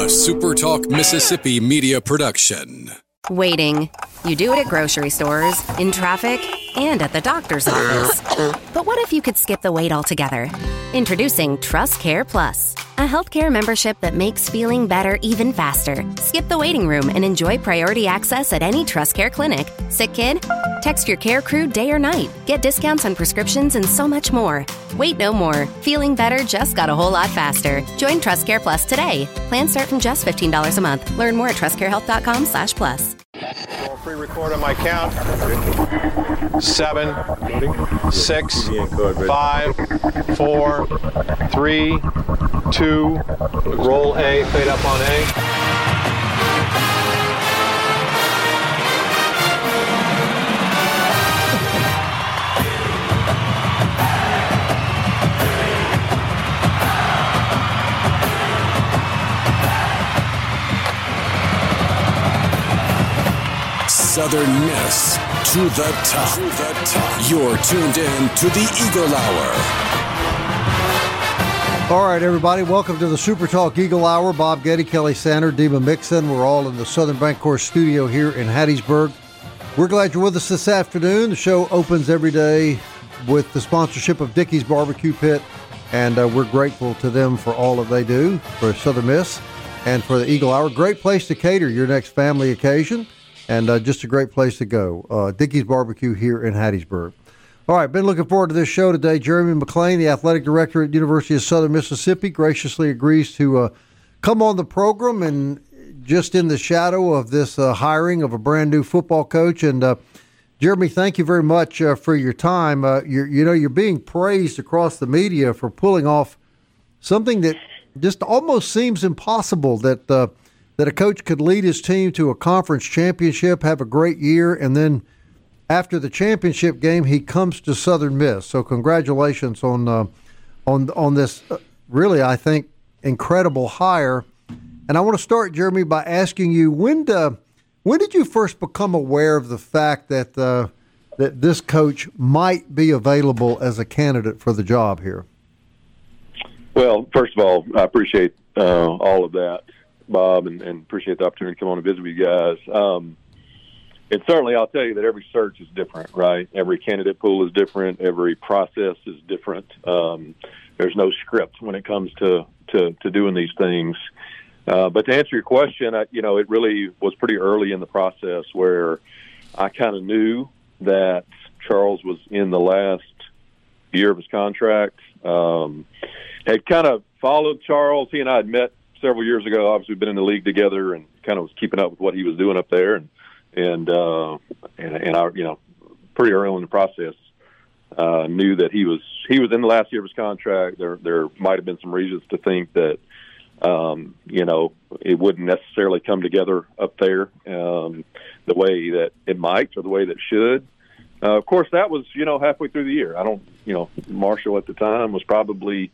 SuperTalk Mississippi media production. Waiting. You do it at grocery stores, in traffic, and at the doctor's office. But what if you could skip the wait altogether? Introducing TrustCare Plus, a healthcare membership that makes feeling better even faster. Skip the waiting room and enjoy priority access at any TrustCare clinic. Sick kid? Text your care crew day or night. Get discounts on prescriptions and so much more. Wait no more. Feeling better just got a whole lot faster. Join TrustCare Plus today. Plans start from just $15 a month. Learn more at trustcarehealth.com/plus. I'll pre-record on my count. 7, 6, 5, 4, 3, 2. Roll A, fade up on A. Southern Miss to the top. You're tuned in to the Eagle Hour. All right, everybody, welcome to the Super Talk Eagle Hour. Bob Getty, Kelly Sander, Dima Mixon. We're all in the Southern Bancorp studio here in Hattiesburg. We're glad you're with us this afternoon. The show opens every day with the sponsorship of Dickey's Barbecue Pit, and we're grateful to them for all that they do for Southern Miss and for the Eagle Hour. Great place to cater your next family occasion. And just a great place to go. Dickey's Barbecue here in Hattiesburg. All right, been looking forward to this show today. Jeremy McClain, the athletic director at University of Southern Mississippi, graciously agrees to come on the program and just in the shadow of this hiring of a brand new football coach. And Jeremy, thank you very much for your time. You're being praised across the media for pulling off something that just almost seems impossible, that a coach could lead his team to a conference championship, have a great year, and then after the championship game, he comes to Southern Miss. So congratulations on this really, I think, incredible hire. And I want to start, Jeremy, by asking you, when did you first become aware of the fact that that this coach might be available as a candidate for the job here? Well, first of all, I appreciate all of that, Bob, and appreciate the opportunity to come on and visit with you guys. And certainly I'll tell you that every search is different, right? Every candidate pool is different. Every process is different. There's no script when it comes to doing these things. But to answer your question, it really was pretty early in the process where I kind of knew that Charles was in the last year of his contract. Had kind of followed Charles. He and I had met several years ago. Obviously, we've been in the league together and kind of was keeping up with what he was doing up there. And I, pretty early in the process, knew that he was in the last year of his contract. There might have been some reasons to think that, it wouldn't necessarily come together up there the way that it might or the way that it should. Of course, that was, halfway through the year. Marshall at the time was probably,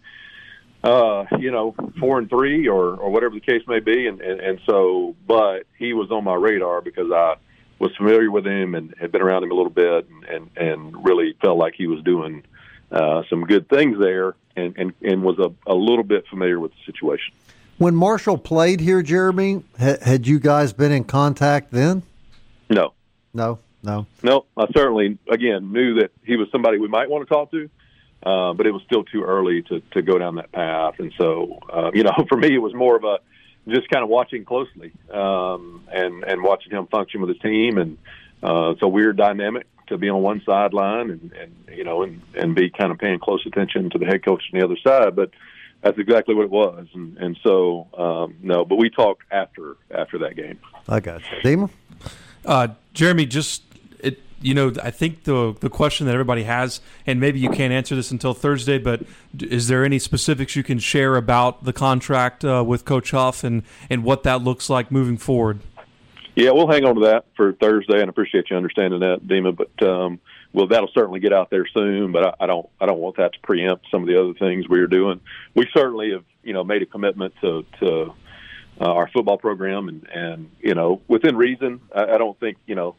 4-3 or whatever the case may be. And so, but he was on my radar because I was familiar with him and had been around him a little bit and really felt like he was doing some good things there and was a little bit familiar with the situation. When Marshall played here, Jeremy, had you guys been in contact then? No. I certainly, again, knew that he was somebody we might want to talk to, but it was still too early to go down that path. And so, for me, it was more of just kind of watching closely and watching him function with his team. And it's a weird dynamic to be on one sideline and be kind of paying close attention to the head coach on the other side. But that's exactly what it was. And so, no, but we talked after that game. I got you. Dima? Jeremy, I think the question that everybody has, and maybe you can't answer this until Thursday, but is there any specifics you can share about the contract with Coach Huff and what that looks like moving forward? Yeah, we'll hang on to that for Thursday, and I appreciate you understanding that, Dima. But that'll certainly get out there soon. But I don't want that to preempt some of the other things we are doing. We certainly have made a commitment to our football program, and within reason. I don't think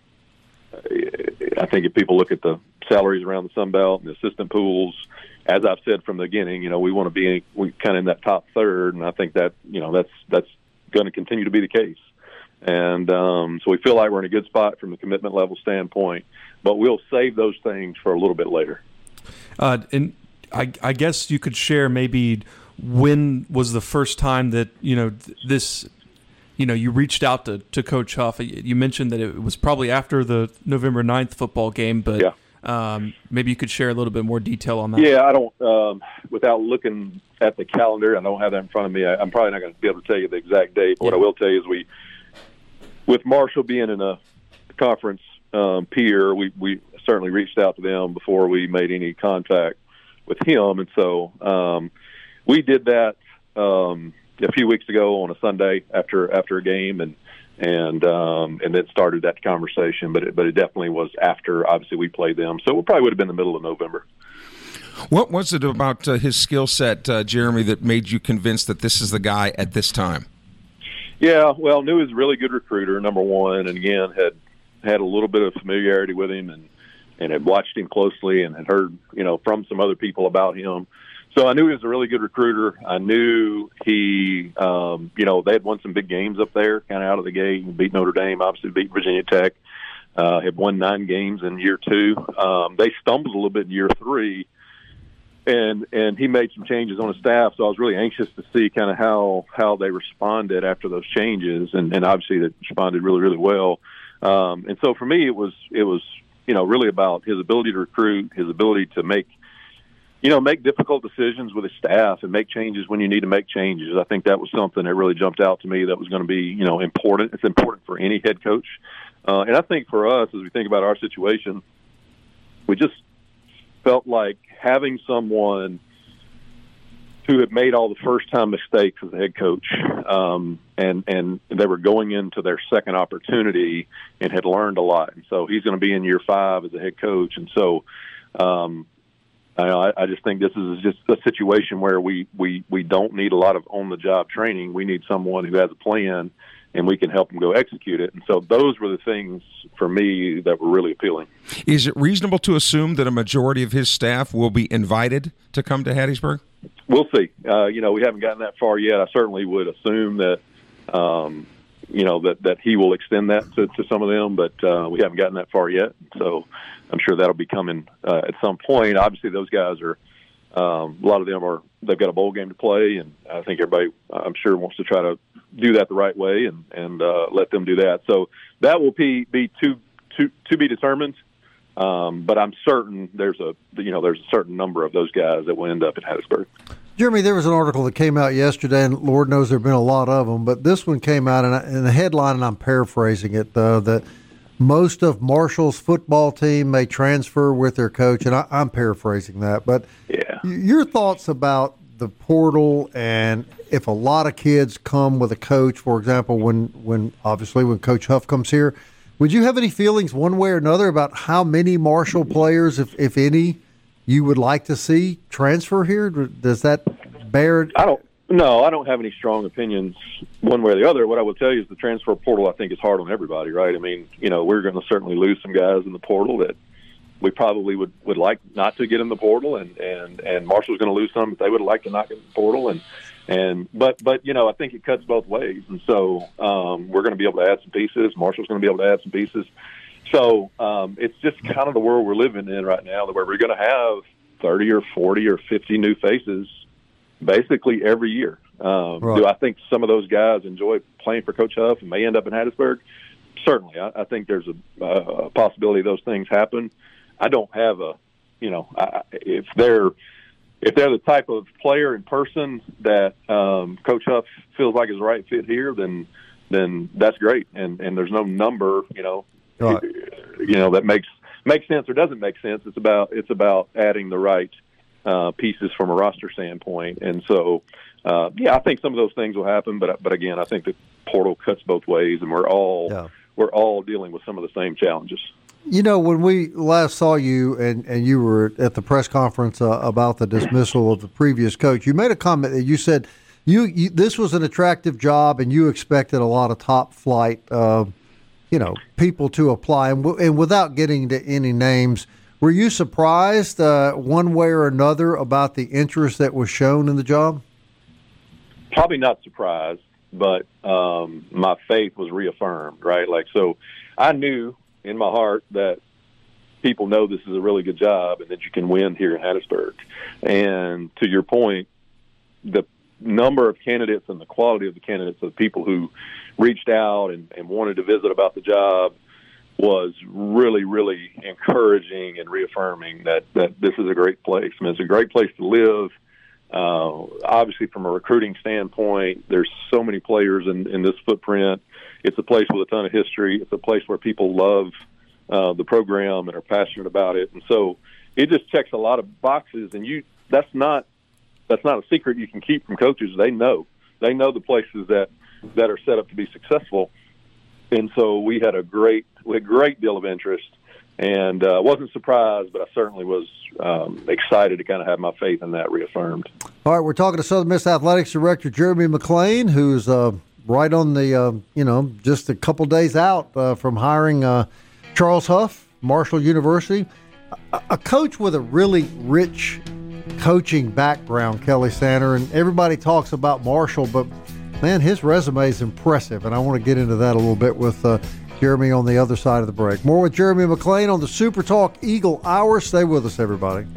I think if people look at the salaries around the Sun Belt and the assistant pools, as I've said from the beginning, we want to be kind of in that top third, and I think that that's going to continue to be the case. And so we feel like we're in a good spot from the commitment level standpoint, but we'll save those things for a little bit later. And I guess you could share maybe when was the first time that, this, you reached out to Coach Huff. You mentioned that it was probably after the November 9th football game, but maybe you could share a little bit more detail on that. Yeah, I don't, without looking at the calendar, I don't have that in front of me. I'm probably not going to be able to tell you the exact date, but what I will tell you is with Marshall being in a conference peer, we certainly reached out to them before we made any contact with him. And so we did that a few weeks ago on a Sunday after a game, and then started that conversation. But it definitely was after, obviously, we played them. So it probably would have been the middle of November. What was it about his skill set, Jeremy, that made you convinced that this is the guy at this time? Yeah, well, knew he was a really good recruiter, number one, and again had a little bit of familiarity with him and had watched him closely and had heard, from some other people about him. So I knew he was a really good recruiter. I knew he, they had won some big games up there, kind of out of the gate. He beat Notre Dame, obviously beat Virginia Tech. Had won 9 games in year 2. They stumbled a little bit in year 3. And he made some changes on his staff, so I was really anxious to see kind of how they responded after those changes, and obviously they responded really, really well. And so for me, it was really about his ability to recruit, his ability to make difficult decisions with his staff and make changes when you need to make changes. I think that was something that really jumped out to me that was going to be important. It's important for any head coach, and I think for us, as we think about our situation, we just felt like having someone who had made all the first-time mistakes as a head coach, and they were going into their second opportunity and had learned a lot. And so he's going to be in year 5 as a head coach. And so I just think this is just a situation where we don't need a lot of on-the-job training. We need someone who has a plan, and we can help them go execute it. And so those were the things for me that were really appealing. Is it reasonable to assume that a majority of his staff will be invited to come to Hattiesburg? We'll see. We haven't gotten that far yet. I certainly would assume that, that he will extend that to some of them, but we haven't gotten that far yet. So I'm sure that'll be coming at some point. Obviously, those guys are, a lot of them they've got a bowl game to play, and I think everybody, I'm sure, wants to try to do that the right way and let them do that. So that will be to be determined. But I'm certain there's a certain number of those guys that will end up at Hattiesburg. Jeremy, there was an article that came out yesterday, and Lord knows there have been a lot of them, but this one came out in the headline, and I'm paraphrasing it, that most of Marshall's football team may transfer with their coach, and I'm paraphrasing that. But your thoughts about the portal, and if a lot of kids come with a coach, for example, when Coach Huff comes here, would you have any feelings one way or another about how many Marshall players, if any, you would like to see transfer here? Does that bear? I don't have any strong opinions one way or the other. What I will tell you is the transfer portal, I think, is hard on everybody, right? I mean, we're going to certainly lose some guys in the portal that we probably would like not to get in the portal, and Marshall's going to lose some that they would like to not get in the portal, but I think it cuts both ways, and so we're going to be able to add some pieces. Marshall's going to be able to add some pieces. So it's just kind of the world we're living in right now, where we're going to have 30 or 40 or 50 new faces basically every year. Right. Do I think some of those guys enjoy playing for Coach Huff and may end up in Hattiesburg? Certainly. I think there's a possibility those things happen. I don't have if they're the type of player and person that Coach Huff feels like is the right fit here, then that's great. And there's no number, right. That makes sense or doesn't make sense. It's about adding the right pieces from a roster standpoint. And so, I think some of those things will happen. But again, I think the portal cuts both ways, and we're all dealing with some of the same challenges. When we last saw you and you were at the press conference about the dismissal of the previous coach, you made a comment that you said you this was an attractive job and you expected a lot of top flight, people to apply. And without getting to any names, were you surprised one way or another about the interest that was shown in the job? Probably not surprised, but my faith was reaffirmed, right? Like, so I knew in my heart that people know this is a really good job and that you can win here in Hattiesburg. And to your point, the number of candidates and the quality of the candidates, of people who reached out and wanted to visit about the job, was really, really encouraging and reaffirming that this is a great place. I mean, it's a great place to live. Obviously, from a recruiting standpoint, there's so many players in this footprint. It's a place with a ton of history. It's a place where people love the program and are passionate about it. And so it just checks a lot of boxes. And that's not a secret you can keep from coaches. They know the places that are set up to be successful. And so we had a great deal of interest, and wasn't surprised, but I certainly was excited to kind of have my faith in that reaffirmed. All right, we're talking to Southern Miss Athletics Director Jeremy McClain, who's right on the, just a couple days out from hiring Charles Huff, Marshall University, a coach with a really rich coaching background, Kelly Sander, and everybody talks about Marshall, but man, his resume is impressive, and I want to get into that a little bit with Jeremy on the other side of the break. More with Jeremy McClain on the Super Talk Eagle Hour. Stay with us, everybody.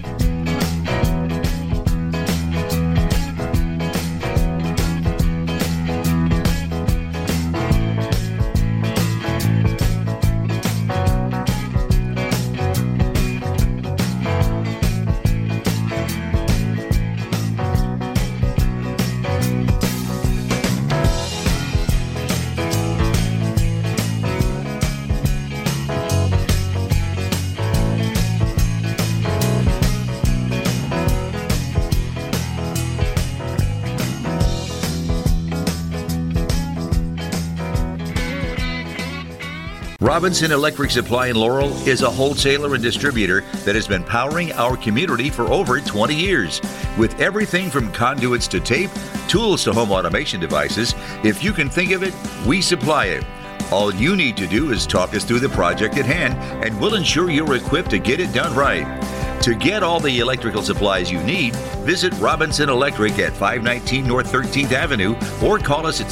Robinson Electric Supply in Laurel is a wholesaler and distributor that has been powering our community for over 20 years. With everything from conduits to tape, tools to home automation devices, if you can think of it, we supply it. All you need to do is talk us through the project at hand, and we'll ensure you're equipped to get it done right. To get all the electrical supplies you need, visit Robinson Electric at 519 North 13th Avenue or call us at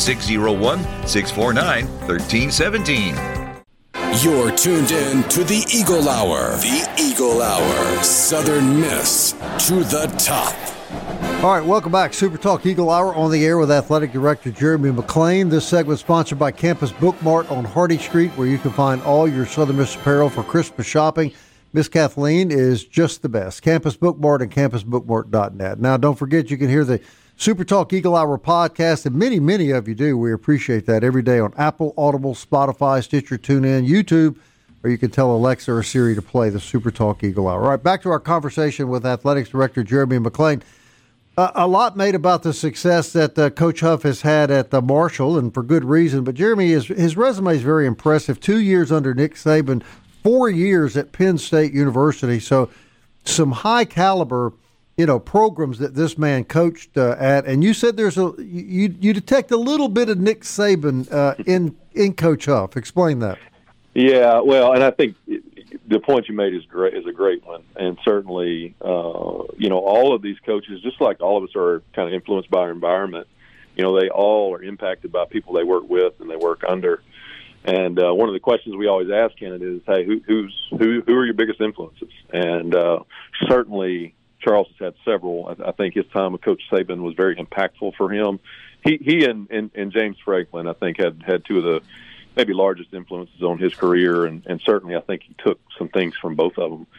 601-649-1317. You're tuned in to the Eagle Hour. The Eagle Hour. Southern Miss to the top. All right, welcome back. Super Talk Eagle Hour on the air with Athletic Director Jeremy McClain. This segment is sponsored by Campus Book Mart on Hardy Street, where you can find all your Southern Miss apparel for Christmas shopping. Miss Kathleen is just the best. Campus Book Mart and campusbookmart.net. Now, don't forget, you can hear the Super Talk Eagle Hour podcast, and many, many of you do. We appreciate that every day on Apple, Audible, Spotify, Stitcher, TuneIn, YouTube, or you can tell Alexa or Siri to play the Super Talk Eagle Hour. All right, back to our conversation with Athletics Director Jeremy McClain. A lot made about the success that Coach Huff has had at Marshall, and for good reason. But Jeremy, his resume is very impressive. 2 years under Nick Saban, 4 years at Penn State University. So some high caliber programs that this man coached at, and you said you detect a little bit of Nick Saban in Coach Huff. Explain that. Yeah, well, and I think the point you made is a great one, and certainly, all of these coaches, just like all of us, are kind of influenced by our environment. They all are impacted by people they work with and they work under. And one of the questions we always ask candidates is, "Hey, who are your biggest influences?" And certainly, Charles has had several. I think his time with Coach Saban was very impactful for him. He and James Franklin, I think, had two of the maybe largest influences on his career, and certainly I think he took some things from both of them.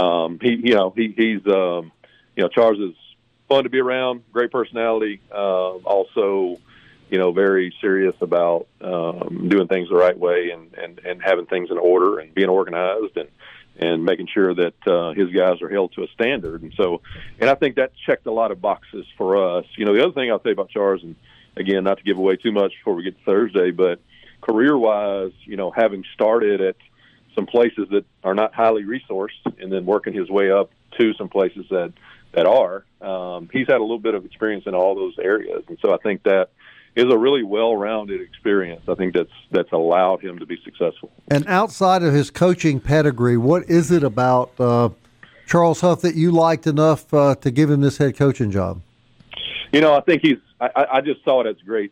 He's Charles is fun to be around, great personality, also very serious about doing things the right way and having things in order and being organized and making sure that his guys are held to a standard. And I think that checked a lot of boxes for us. The other thing I'll say about Charles, and again, not to give away too much before we get to Thursday, but career-wise, having started at some places that are not highly resourced and then working his way up to some places that are, he's had a little bit of experience in all those areas. And so I think that is a really well-rounded experience. I think that's allowed him to be successful. And outside of his coaching pedigree, what is it about Charles Huff that you liked enough to give him this head coaching job? I think I just saw it as a great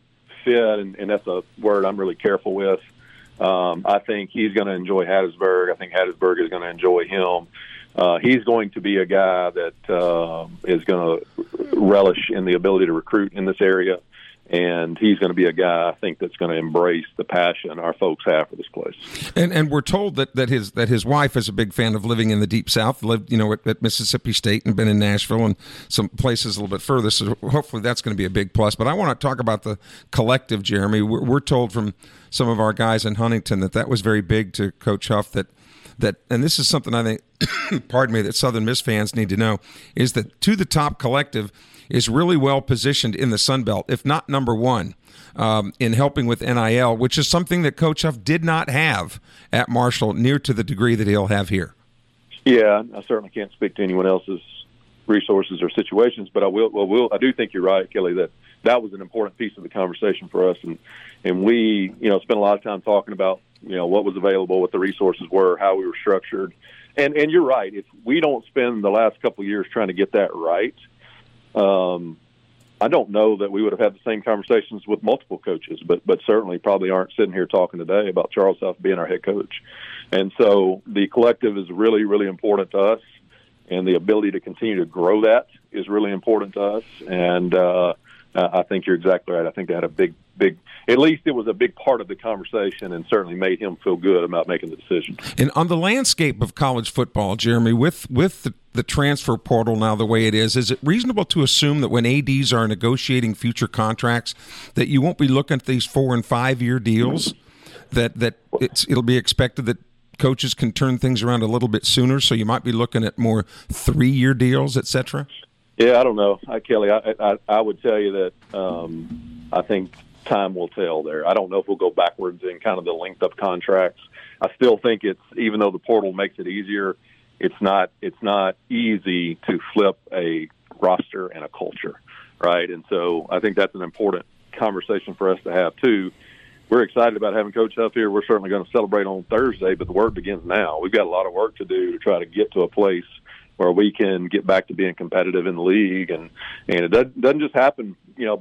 fit, and that's a word I'm really careful with. I think he's going to enjoy Hattiesburg. I think Hattiesburg is going to enjoy him. He's going to be a guy that is going to relish in the ability to recruit in this area, and he's going to be a guy, I think, that's going to embrace the passion our folks have for this place. And we're told that his wife is a big fan of living in the Deep South, lived at Mississippi State and been in Nashville and some places a little bit further, so hopefully that's going to be a big plus. But I want to talk about the collective, Jeremy. We're told from some of our guys in Huntington that was very big to Coach Huff, that and this is something I think, pardon me, that Southern Miss fans need to know, is that To the Top Collective is really well positioned in the Sun Belt, if not number one, in helping with NIL, which is something that Coach Huff did not have at Marshall near to the degree that he'll have here. Yeah, I certainly can't speak to anyone else's resources or situations, but I do think you're right, Kelly, that was an important piece of the conversation for us, and we spent a lot of time talking about what was available, what the resources were, how we were structured, and you're right. If we don't spend the last couple of years trying to get that right, I don't know that we would have had the same conversations with multiple coaches, but certainly probably aren't sitting here talking today about Charles Huff being our head coach. And so the collective is really, really important to us, and the ability to continue to grow that is really important to us. And I think you're exactly right. I think they had a big, at least it was a big part of the conversation, and certainly made him feel good about making the decision. And on the landscape of college football, Jeremy, with the transfer portal now the way it is it reasonable to assume that when ADs are negotiating future contracts that you won't be looking at these 4 and 5 year deals, that it'll be expected that coaches can turn things around a little bit sooner, so you might be looking at more 3-year deals, et cetera? Yeah, I don't know. Kelly, I would tell you that I think time will tell there. I don't know if we'll go backwards in kind of the length of contracts. I still think even though the portal makes it easier, it's not easy to flip a roster and a culture, right? And so I think that's an important conversation for us to have too. We're excited about having Coach Huff here. We're certainly going to celebrate on Thursday, but the work begins now. We've got a lot of work to do to try to get to a place where we can get back to being competitive in the league, and it doesn't just happen,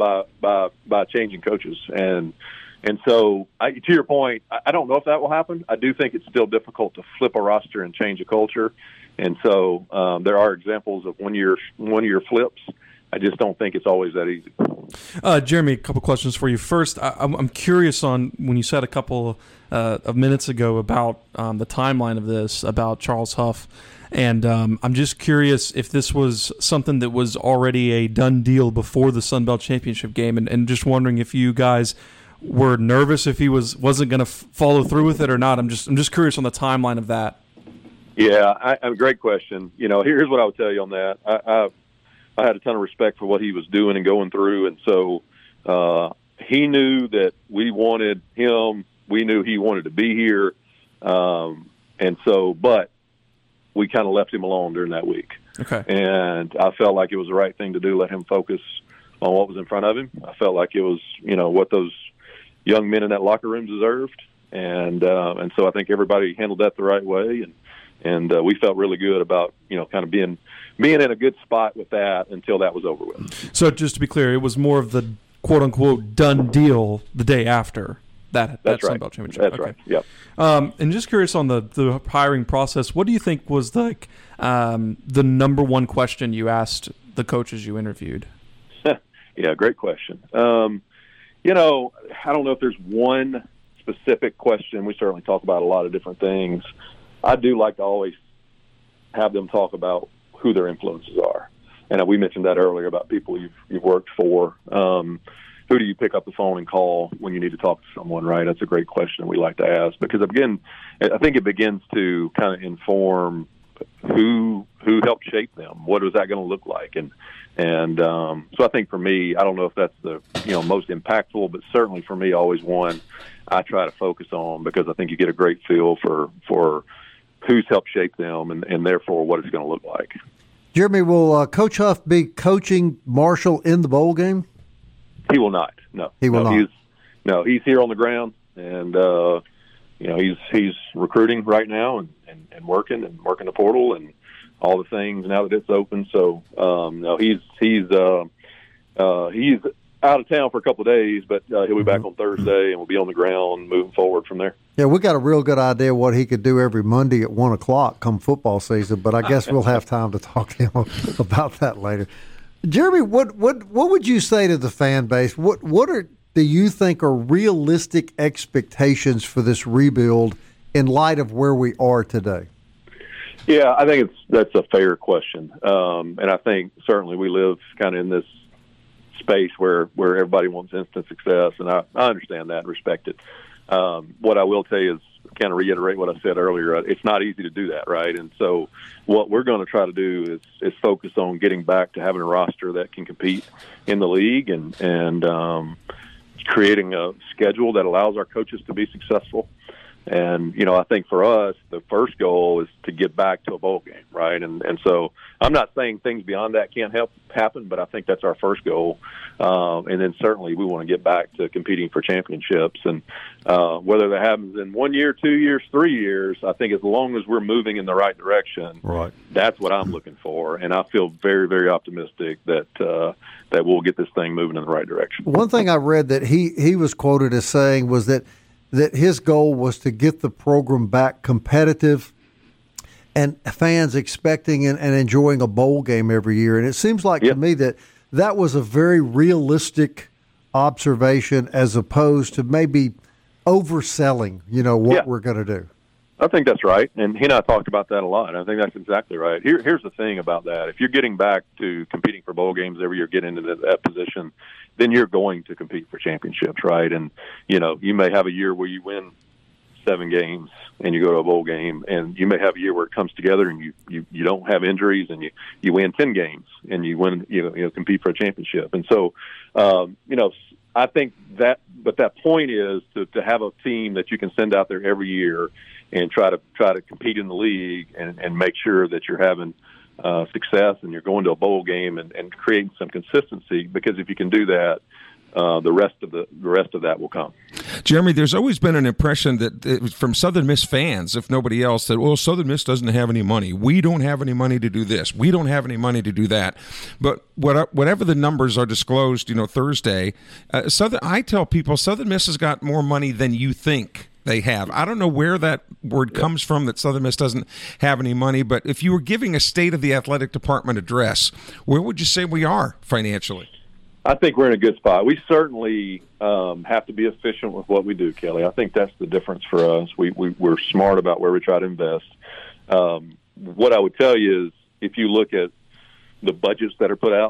by changing coaches. And so, to your point, I don't know if that will happen. I do think it's still difficult to flip a roster and change a culture, and so there are examples of one-year flips. I just don't think it's always that easy. Jeremy, a couple questions for you. First, I'm curious on when you said a couple of minutes ago about the timeline of this, about Charles Huff. And I'm just curious if this was something that was already a done deal before the Sun Belt Championship game, and just wondering if you guys were nervous if he wasn't going to follow through with it or not. I'm just curious on the timeline of that. Yeah, a great question. Here's what I would tell you on that. I had a ton of respect for what he was doing and going through, and so he knew that we wanted him. We knew he wanted to be here, but we kind of left him alone during that week. Okay. And I felt like it was the right thing to do, let him focus on what was in front of him. I felt like it was, what those young men in that locker room deserved. And so I think everybody handled that the right way. And we felt really good about, kind of being in a good spot with that until that was over with. So just to be clear, it was more of the quote unquote done deal the day after that Sun Belt Championship. That's right. Yep. And just curious on the hiring process, what do you think was the number one question you asked the coaches you interviewed? Yeah, great question. I don't know if there's one specific question. We certainly talk about a lot of different things. I do like to always have them talk about who their influences are. And we mentioned that earlier about people you've worked for. Who do you pick up the phone and call when you need to talk to someone, right? That's a great question we like to ask, because, again, I think it begins to kind of inform who helped shape them. What is that going to look like? And so I think for me, I don't know if that's the most impactful, but certainly for me, always one I try to focus on, because I think you get a great feel for who's helped shape them and therefore what it's going to look like. Jeremy, will Coach Huff be coaching Marshall in the bowl game? He will not. No, he will not. He's here on the ground, and he's recruiting right now and working the portal and all the things now that it's open. So no, he's out of town for a couple of days, but he'll be back on Thursday, and we'll be on the ground moving forward from there. Yeah, we got a real good idea what he could do every Monday at 1 o'clock come football season, but I guess we'll have time to talk to him about that later. Jeremy, what would you say to the fan base? What do you think are realistic expectations for this rebuild in light of where we are today? Yeah, I think that's a fair question, and I think certainly we live kind of in this space where everybody wants instant success, and I understand that and respect it. What I will tell you is kind of reiterate what I said earlier. It's not easy to do that, right? And so what we're going to try to do is focus on getting back to having a roster that can compete in the league and creating a schedule that allows our coaches to be successful. And, I think for us, the first goal is to get back to a bowl game, right? And so I'm not saying things beyond that can't happen, but I think that's our first goal. And then certainly we want to get back to competing for championships. And whether that happens in 1 year, 2 years, 3 years, I think as long as we're moving in the right direction, right, that's what I'm looking for. And I feel very, very optimistic that we'll get this thing moving in the right direction. One thing I read that he was quoted as saying was that his goal was to get the program back competitive and fans expecting and enjoying a bowl game every year. And it seems like to me that was a very realistic observation as opposed to maybe overselling, what we're going to do. I think that's right. And he and I talked about that a lot. I think that's exactly right. Here's the thing about that. If you're getting back to competing for bowl games every year, get into that position, then you're going to compete for championships, right? And, you may have a year where you win 7 games and you go to a bowl game, and you may have a year where it comes together and you don't have injuries and you win 10 games and you win, compete for a championship. And so, I think that point is to have a team that you can send out there every year and try to compete in the league and make sure that you're having success and you're going to a bowl game and creating some consistency, because if you can do that, the rest of that will come. Jeremy, there's always been an impression that from Southern Miss fans, if nobody else, that Southern Miss doesn't have any money. We don't have any money to do this. We don't have any money to do that. But whatever the numbers are disclosed, Thursday, I tell people Southern Miss has got more money than you think they have. I don't know where that word comes from that Southern Miss doesn't have any money, but if you were giving a state of the athletic department address, where would you say we are financially? I think we're in a good spot. We certainly have to be efficient with what we do, Kelly. I think that's the difference for us. We're smart about where we try to invest. What I would tell you is if you look at the budgets that are put out,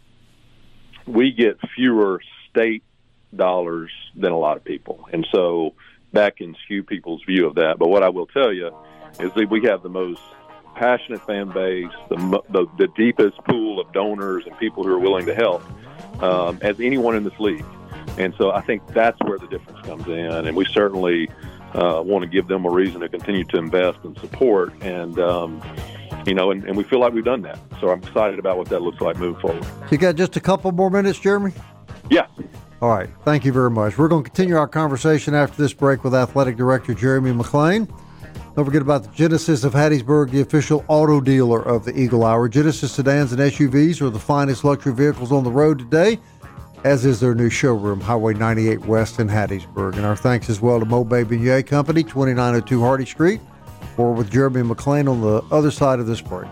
we get fewer state dollars than a lot of people. And so that can skew people's view of that. But what I will tell you is that we have the most passionate fan base, the deepest pool of donors and people who are willing to help as anyone in this league. And so I think that's where the difference comes in. And we certainly want to give them a reason to continue to invest and support. And, and we feel like we've done that. So I'm excited about what that looks like moving forward. You got just a couple more minutes, Jeremy? Yeah. All right. Thank you very much. We're going to continue our conversation after this break with Athletic Director Jeremy McClain. Don't forget about the Genesis of Hattiesburg, the official auto dealer of the Eagle Hour. Genesis sedans and SUVs are the finest luxury vehicles on the road today, as is their new showroom, Highway 98 West in Hattiesburg. And our thanks as well to Mobay Beignet Company, 2902 Hardy Street. Or with Jeremy McClain on the other side of this break.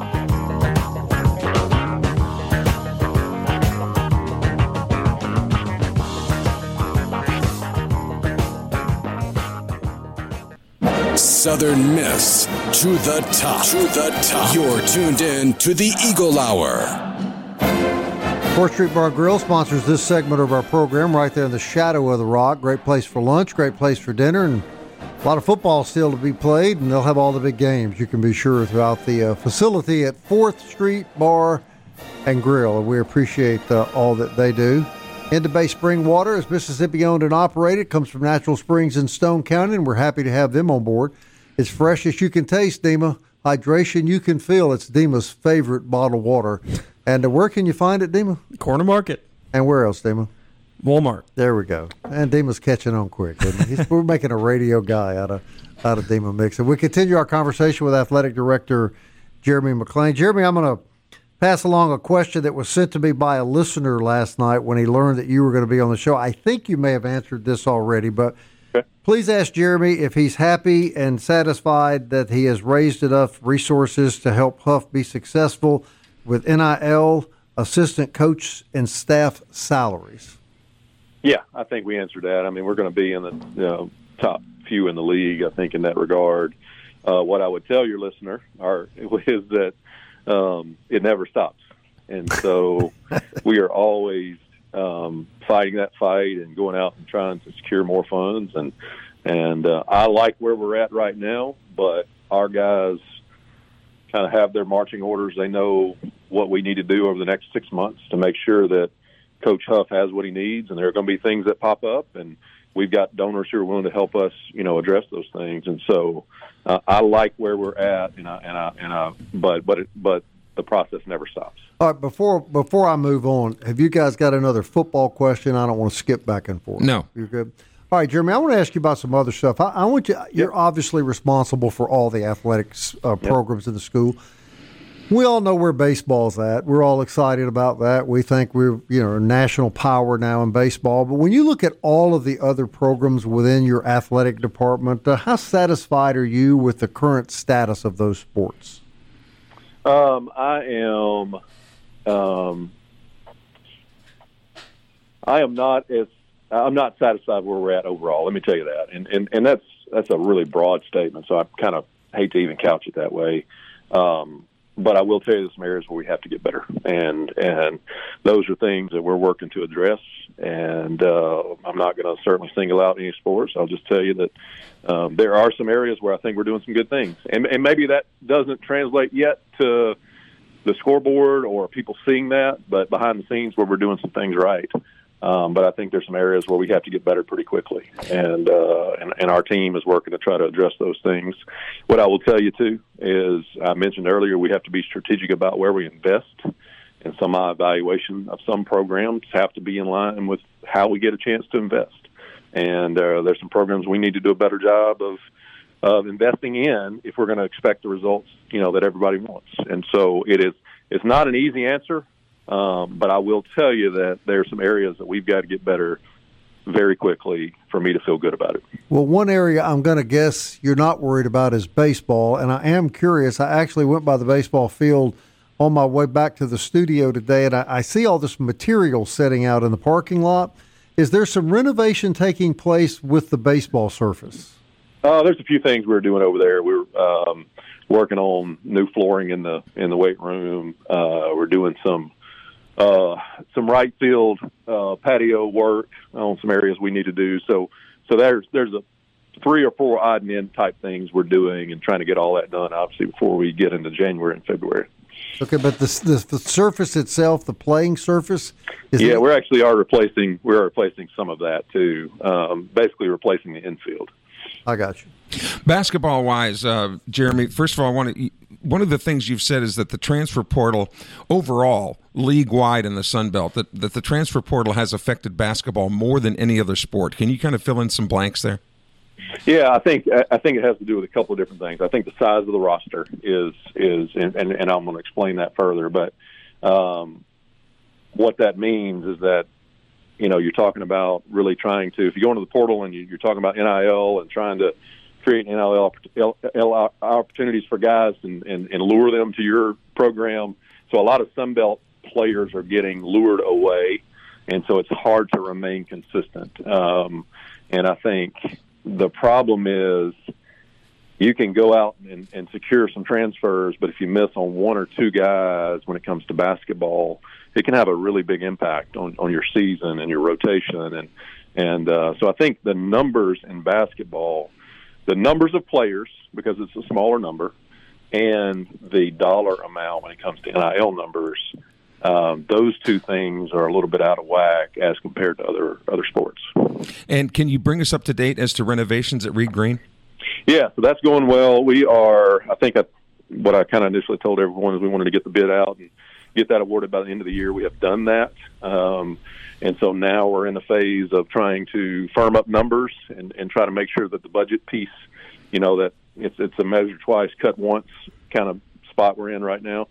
Southern Miss to the top. To the top. You're tuned in to the Eagle Hour. 4th Street Bar Grill sponsors this segment of our program right there in the shadow of the rock. Great place for lunch, great place for dinner, and a lot of football still to be played, and they'll have all the big games, you can be sure, throughout the facility at 4th Street Bar and Grill. And we appreciate all that they do. Into Bay Spring Water is Mississippi-owned and operated. Comes from Natural Springs in Stone County, and we're happy to have them on board. It's fresh as you can taste, Dima. Hydration you can feel. It's Dima's favorite bottled water. And where can you find it, Dima? Corner Market. And where else, Dima? Walmart. There we go. And Dima's catching on quick, isn't he? We're making a radio guy out of Dima Mixon. We continue our conversation with Athletic Director Jeremy McClain. Jeremy, I'm going to pass along a question that was sent to me by a listener last night when he learned that you were going to be on the show. I think you may have answered this already, but please ask Jeremy if he's happy and satisfied that he has raised enough resources to help Huff be successful with NIL, assistant coach, and staff salaries. Yeah, I think we answered that. I mean, we're going to be in the top few in the league, I think, in that regard. What I would tell your listener is that it never stops. And so we are always fighting that fight and going out and trying to secure more funds. And I like where we're at right now, but our guys kind of have their marching orders. They know what we need to do over the next 6 months to make sure that Coach Huff has what he needs, and there are going to be things that pop up, and we've got donors who are willing to help us, address those things. And so I like where we're at, but the process never stops. All right, before I move on, have you guys got another football question? I don't want to skip back and forth. No. You're good? All right, Jeremy, I want to ask you about some other stuff. I want you. You're obviously responsible for all the athletics programs in the school. We all know where baseball's at. We're all excited about that. We think we're a national power now in baseball. But when you look at all of the other programs within your athletic department, how satisfied are you with the current status of those sports? I am not satisfied where we're at overall. Let me tell you that, and that's a really broad statement. So I kind of hate to even couch it that way. But I will tell you there's some areas where we have to get better, and those are things that we're working to address. And I'm not going to certainly single out any sports. I'll just tell you that there are some areas where I think we're doing some good things, and maybe that doesn't translate yet to the scoreboard or people seeing that, but behind the scenes where we're doing some things right. But I think there's some areas where we have to get better pretty quickly, and our team is working to try to address those things. What I will tell you, too, is I mentioned earlier we have to be strategic about where we invest, and some evaluation of some programs have to be in line with how we get a chance to invest. And there's some programs we need to do a better job of investing in if we're going to expect the results, that everybody wants. And so it's not an easy answer. But I will tell you that there are some areas that we've got to get better very quickly for me to feel good about it. Well, one area I'm going to guess you're not worried about is baseball, and I am curious. I actually went by the baseball field on my way back to the studio today, and I see all this material setting out in the parking lot. Is there some renovation taking place with the baseball surface? There's a few things we're doing over there. We're working on new flooring in the weight room. We're doing some right field patio work on some areas we need to do. So there's a 3 or 4 odd and end type things we're doing and trying to get all that done, obviously, before we get into January and February. Okay, but the surface itself, the playing surface, we are replacing some of that too. Basically, replacing the infield. I got you. Basketball-wise, Jeremy, first of all, one of the things you've said is that the transfer portal overall, league-wide in the Sun Belt, that the transfer portal has affected basketball more than any other sport. Can you kind of fill in some blanks there? Yeah, I think it has to do with a couple of different things. I think the size of the roster is and I'm going to explain that further. But what that means is that you're talking about really trying to, if you go into the portal and you're talking about NIL and trying to create NIL opportunities for guys and lure them to your program. So a lot of Sun Belt players are getting lured away, and so it's hard to remain consistent. And I think the problem is you can go out and secure some transfers, but if you miss on 1 or 2 guys when it comes to basketball, it can have a really big impact on your season and your rotation. And so I think the numbers in basketball, the numbers of players, because it's a smaller number, and the dollar amount when it comes to NIL numbers, those 2 things are a little bit out of whack as compared to other sports. And can you bring us up to date as to renovations at Reed Green? Yeah, so that's going well. We are, what I kind of initially told everyone is we wanted to get the bid out and get that awarded by the end of the year. We have done that. And so now we're in the phase of trying to firm up numbers and try to make sure that the budget piece, that it's a measure twice, cut once kind of spot we're in right now.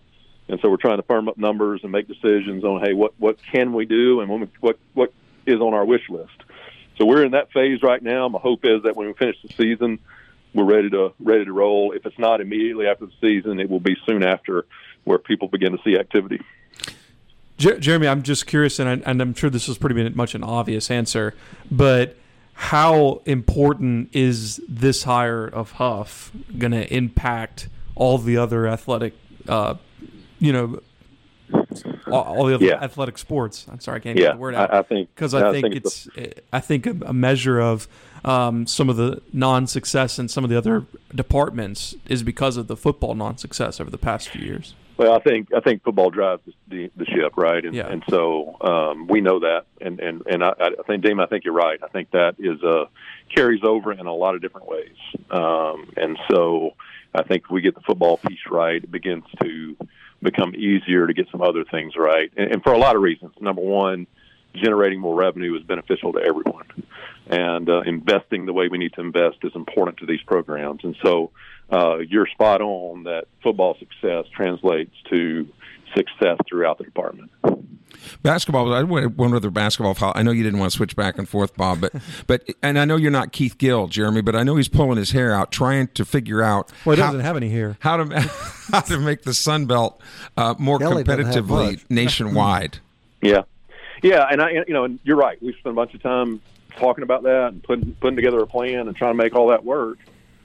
And so we're trying to firm up numbers and make decisions on, hey, what can we do and what is on our wish list. So we're in that phase right now. My hope is that when we finish the season, we're ready to roll. If it's not immediately after the season, it will be soon after, where people begin to see activity. Jeremy, I'm just curious, and I'm sure this is pretty much an obvious answer, but how important is this hire of Huff going to impact all the other athletic, all the other athletic sports? I'm sorry, I can't get the word out. I think I think a measure of some of the non-success in some of the other departments is because of the football non-success over the past few years. Well, I think football drives the ship, right? And so we know that, and I think, Dean, I think you're right. I think that is carries over in a lot of different ways, and so I think if we get the football piece right, it begins to become easier to get some other things right, and for a lot of reasons. Number one, generating more revenue is beneficial to everyone, and investing the way we need to invest is important to these programs, and so. You're spot on that football success translates to success throughout the department. Basketball, I went one other basketball. I know you didn't want to switch back and forth, Bob, but and I know you're not Keith Gill, Jeremy, but I know he's pulling his hair out, trying to figure out he doesn't have any hair. How to make the Sun Belt more competitively nationwide. Yeah, and and you're right. We've spent a bunch of time talking about that and putting together a plan and trying to make all that work.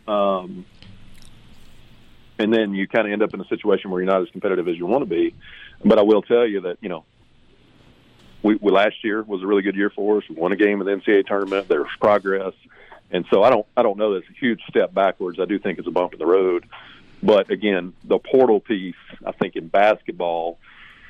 And then you kind of end up in a situation where you're not as competitive as you want to be. But I will tell you that, we last year was a really good year for us. We won a game in the NCAA tournament. There was progress. And so I don't know that it's a huge step backwards. I do think it's a bump in the road. But, again, the portal piece, I think in basketball,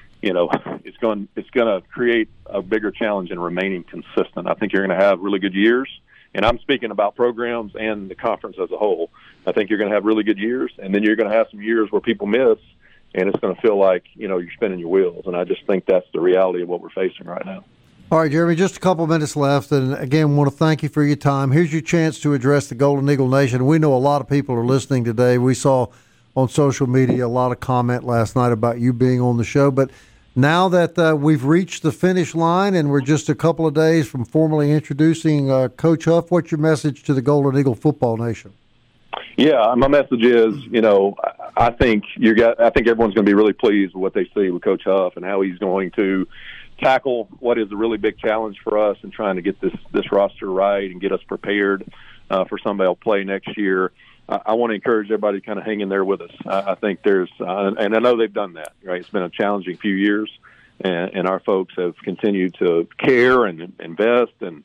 it's going to create a bigger challenge in remaining consistent. I think you're going to have really good years. And I'm speaking about programs and the conference as a whole. I think you're going to have really good years, and then you're going to have some years where people miss, and it's going to feel like, you're spinning your wheels. And I just think that's the reality of what we're facing right now. All right, Jeremy, just a couple of minutes left. And, again, want to thank you for your time. Here's your chance to address the Golden Eagle Nation. We know a lot of people are listening today. We saw on social media a lot of comment last night about you being on the show. But now that we've reached the finish line and we're just a couple of days from formally introducing Coach Huff, what's your message to the Golden Eagle Football Nation? Yeah, my message is, I think everyone's going to be really pleased with what they see with Coach Huff and how he's going to tackle what is a really big challenge for us in trying to get this roster right and get us prepared for somebody to play next year. I want to encourage everybody to kind of hang in there with us. I think there's, and I know they've done that, right? It's been a challenging few years, and our folks have continued to care and invest and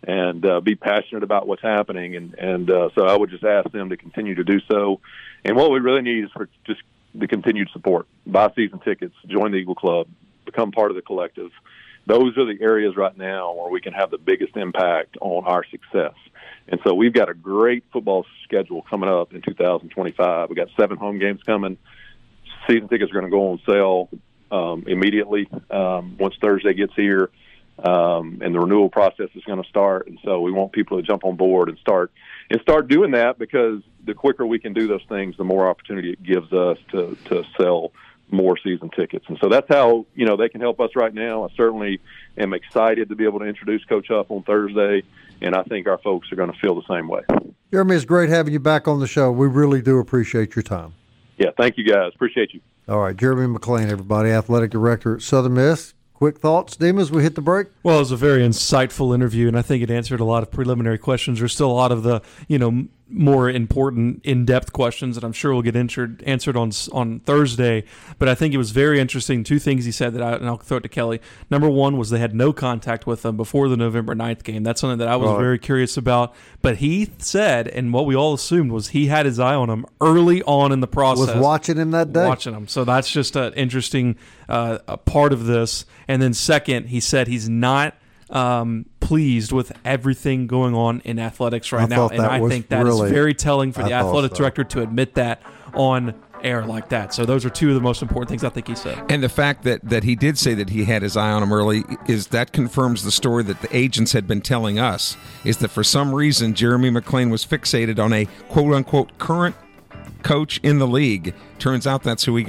be passionate about what's happening. And so I would just ask them to continue to do so. And what we really need is for just the continued support. Buy season tickets, join the Eagle Club, become part of the collective. Those are the areas right now where we can have the biggest impact on our success. And so we've got a great football schedule coming up in 2025. We've got 7 home games coming. Season tickets are going to go on sale immediately once Thursday gets here, and the renewal process is going to start. And so we want people to jump on board and start doing that, because the quicker we can do those things, the more opportunity it gives us to sell more season tickets. And so that's how, they can help us right now. I certainly am excited to be able to introduce Coach Huff on Thursday, and I think our folks are going to feel the same way. Jeremy, it's great having you back on the show. We really do appreciate your time. Yeah, thank you, guys. Appreciate you. All right, Jeremy McClain, everybody, Athletic Director at Southern Miss. Quick thoughts, Dean, as we hit the break? Well, it was a very insightful interview, and I think it answered a lot of preliminary questions. There's still a lot of the, more important, in-depth questions that I'm sure will get answered on Thursday. But I think it was very interesting. 2 things he said and I'll throw it to Kelly. Number one was they had no contact with him before the November 9th game. That's something that I was very curious about. But he said, and what we all assumed was he had his eye on him early on in the process. Was watching him that day. Watching him. So that's just an interesting a part of this. And then second, he said he's not pleased with everything going on in athletics right now, and I think that is very telling for the athletic director to admit that on air like that. So those are 2 of the most important things I think he said. And the fact that he did say that he had his eye on him early is that confirms the story that the agents had been telling us, is that for some reason Jeremy McClain was fixated on a quote-unquote current coach in the league. Turns out that's who he got.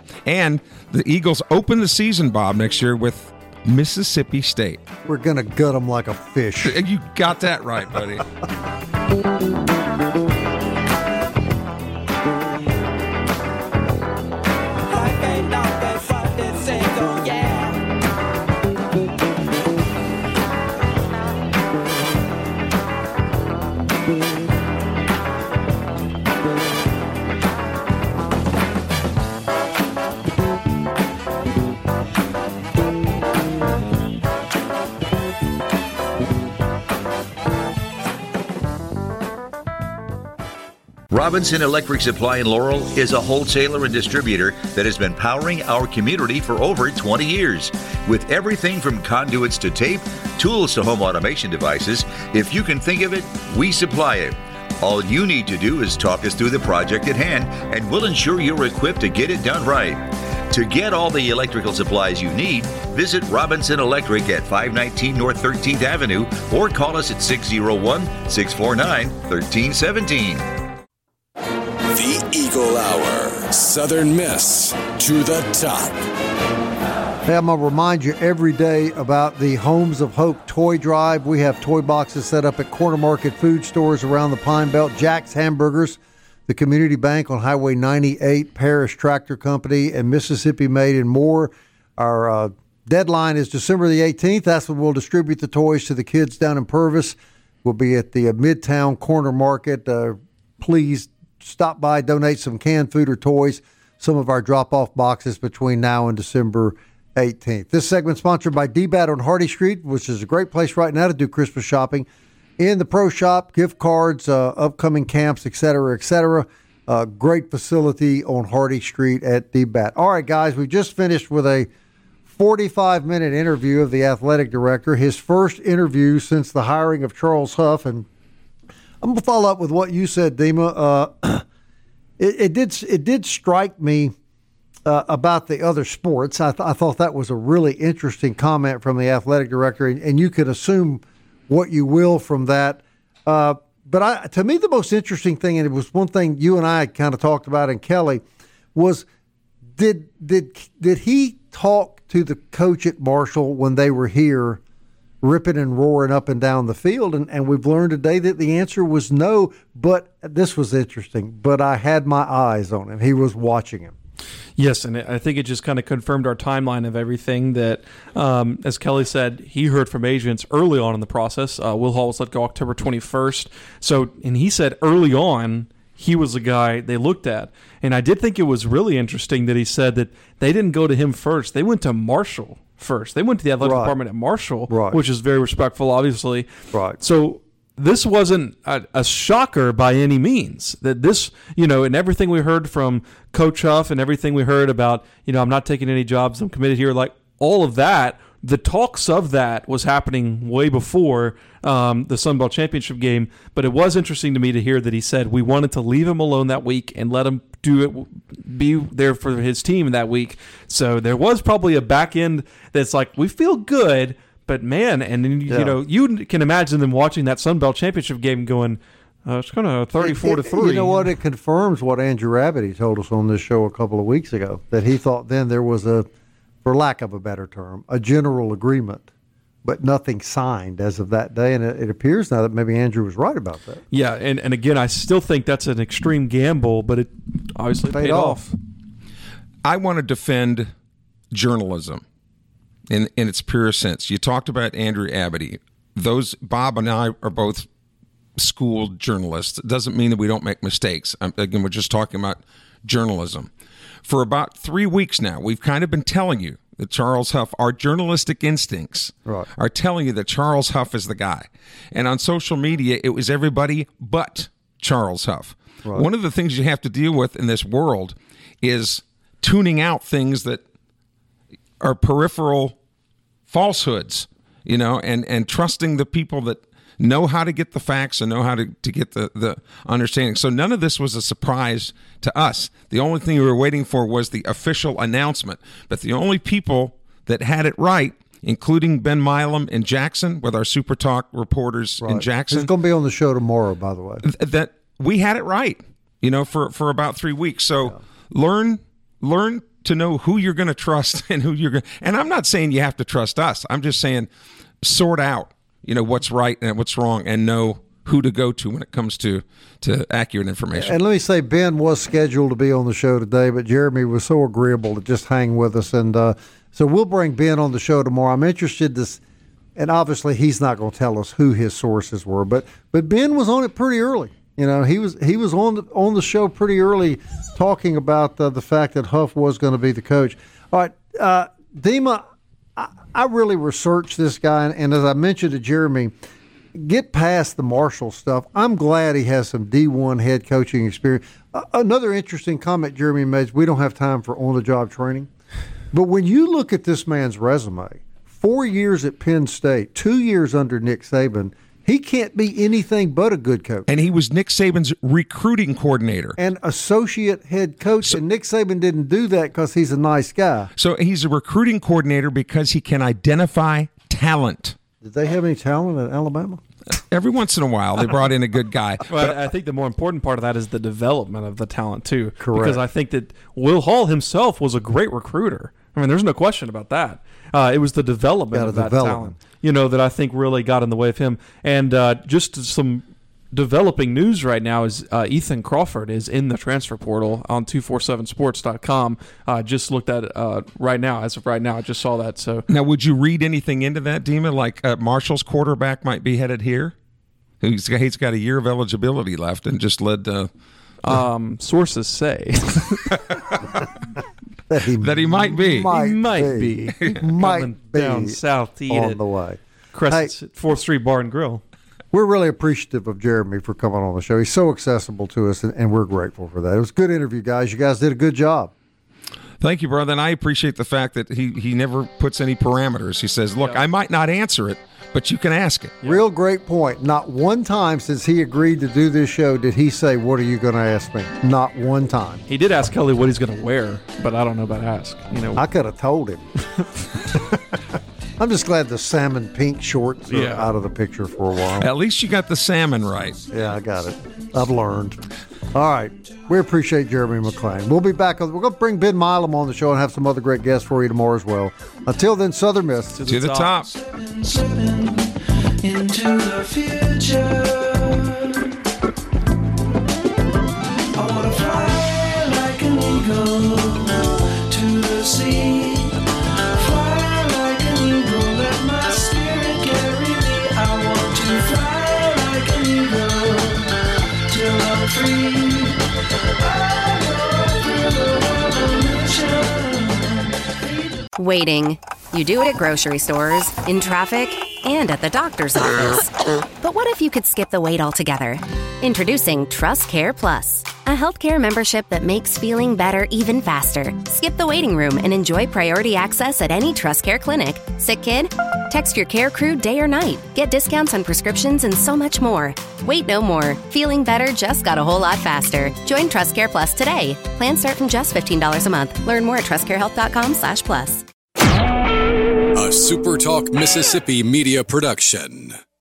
And the Eagles open the season, Bob, next year with Mississippi State. We're going to gut them like a fish. You got that right, buddy. Robinson Electric Supply in Laurel is a wholesaler and distributor that has been powering our community for over 20 years. With everything from conduits to tape, tools to home automation devices, if you can think of it, we supply it. All you need to do is talk us through the project at hand, and we'll ensure you're equipped to get it done right. To get all the electrical supplies you need, visit Robinson Electric at 519 North 13th Avenue or call us at 601-649-1317. The Eagle Hour. Southern Miss to the top. Hey, I'm going to remind you every day about the Homes of Hope toy drive. We have toy boxes set up at Corner Market food stores around the Pine Belt, Jack's Hamburgers, the Community Bank on Highway 98, Parish Tractor Company, and Mississippi Made and more. Our deadline is December the 18th. That's when we'll distribute the toys to the kids down in Purvis. We'll be at the Midtown Corner Market. Please stop by, donate some canned food or toys, some of our drop-off boxes between now and December 18th. This segment sponsored by DBAT on Hardy Street, which is a great place right now to do Christmas shopping. In the Pro Shop, gift cards, upcoming camps, et cetera, et cetera. Great facility on Hardy Street at DBAT. All right, guys, we just finished with a 45-minute interview of the athletic director, his first interview since the hiring of Charles Huff, and I'm going to follow up with what you said, Dima. It did strike me about the other sports. I thought that was a really interesting comment from the athletic director, and you could assume what you will from that. But to me, the most interesting thing, and it was one thing you and I kind of talked about, and Kelly, was did he talk to the coach at Marshall when they were here, ripping and roaring up and down the field? And we've learned today that the answer was no, but this was interesting. But I had my eyes on him. He was watching him. Yes, and I think it just kind of confirmed our timeline of everything that, as Kelly said, he heard from agents early on in the process. Will Hall was let go October 21st. And he said early on he was the guy they looked at. And I did think it was really interesting that he said that they didn't go to him first. They went to Marshall first. They went to the athletic department at Marshall, which is very respectful, obviously. Right. So this wasn't a shocker by any means. That this, and everything we heard from Coach Huff and everything we heard about, I'm not taking any jobs, I'm committed here, like all of that, the talks of that was happening way before the Sun Belt Championship game. But it was interesting to me to hear that he said we wanted to leave him alone that week and let him be there for his team that week. So there was probably a back end that's like, we feel good, but man, and then, you can imagine them watching that Sun Belt Championship game going, it's kind of 34-3. You know what? It confirms what Andrew Rabbity told us on this show a couple of weeks ago, that he thought then there was for lack of a better term, a general agreement, but nothing signed as of that day. And it appears now that maybe Andrew was right about that. Yeah, and again, I still think that's an extreme gamble, but it obviously paid off. I want to defend journalism in its pure sense. You talked about Andrew Rabbity. Bob and I are both schooled journalists. It doesn't mean that we don't make mistakes. Again, we're just talking about journalism. For about 3 weeks now, we've kind of been telling you that Charles Huff, our journalistic instincts are telling you that Charles Huff is the guy. And on social media, it was everybody but Charles Huff. Right. One of the things you have to deal with in this world is tuning out things that are peripheral falsehoods, and trusting the people that know how to get the facts and know how to get the understanding. So none of this was a surprise to us. The only thing we were waiting for was the official announcement. But the only people that had it right, including Ben Milam in Jackson with our Super Talk reporters in Jackson. He's going to be on the show tomorrow, by the way. That we had it right, for about 3 weeks. So learn to know who you're going to trust and who you're going to. And I'm not saying you have to trust us. I'm just saying sort out, what's right and what's wrong, and know who to go to when it comes to accurate information. And let me say, Ben was scheduled to be on the show today, but Jeremy was so agreeable to just hang with us. And so we'll bring Ben on the show tomorrow. I'm interested to, and obviously he's not going to tell us who his sources were, but Ben was on it pretty early. He was on the show pretty early talking about the fact that Huff was going to be the coach. All right, Dima, I really researched this guy, and as I mentioned to Jeremy, get past the Marshall stuff. I'm glad he has some D1 head coaching experience. Another interesting comment Jeremy made, we don't have time for on-the-job training. But when you look at this man's resume, 4 years at Penn State, 2 years under Nick Saban, he can't be anything but a good coach. And he was Nick Saban's recruiting coordinator. And associate head coach. And Nick Saban didn't do that because he's a nice guy. So he's a recruiting coordinator because he can identify talent. Did they have any talent at Alabama? Every once in a while, they brought in a good guy. Well, I think the more important part of that is the development of the talent, too. Correct. Because I think that Will Hall himself was a great recruiter. I mean, there's no question about that. It was the development of that talent, that I think really got in the way of him. And just some developing news right now is Ethan Crawford is in the transfer portal on 247sports.com. Just looked at it right now. As of right now, I just saw that. So now, would you read anything into that, Dima? Like Marshall's quarterback might be headed here? He's got a year of eligibility left and just led to... sources say... that he might be. He might be. Might be down south to eat on it. the way. Crescent's 4th Street Bar and Grill. We're really appreciative of Jeremy for coming on the show. He's so accessible to us, and we're grateful for that. It was a good interview, guys. You guys did a good job. Thank you, brother. And I appreciate the fact that he never puts any parameters. He says, look, I might not answer it, but you can ask it. Real great point. Not one time since he agreed to do this show did he say, what are you going to ask me? Not one time. He did ask Kelly what he's going to wear, but I don't know about ask. I could have told him. I'm just glad the salmon pink shorts are out of the picture for a while. At least you got the salmon right. Yeah, I got it. I've learned. All right. We appreciate Jeremy McClain. We'll be back. We're going to bring Ben Milam on the show and have some other great guests for you tomorrow as well. Until then, Southern Miss. To the top. Into the future. I want to fly like an eagle to the sea. Fly like an eagle, let my spirit carry me. I want to fly like an eagle till I'm free. Waiting. You do it at grocery stores, in traffic, and at the doctor's office. But what if you could skip the wait altogether? Introducing TrustCare Plus, a healthcare membership that makes feeling better even faster. Skip the waiting room and enjoy priority access at any TrustCare clinic. Sick kid? Text your care crew day or night. Get discounts on prescriptions and so much more. Wait no more. Feeling better just got a whole lot faster. Join TrustCare Plus today. Plans start from just $15 a month. Learn more at trustcarehealth.com/plus. A SuperTalk Mississippi media production.